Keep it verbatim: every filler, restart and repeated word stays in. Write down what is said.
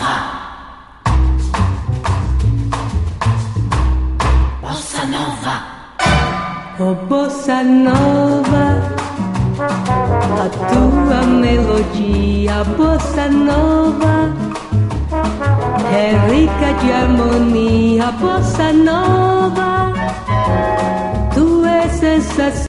nova. Bossa nova. Oh, bossa nova, a tua melodia, bossa nova, é rica de harmonia, bossa nova, tu és sensação.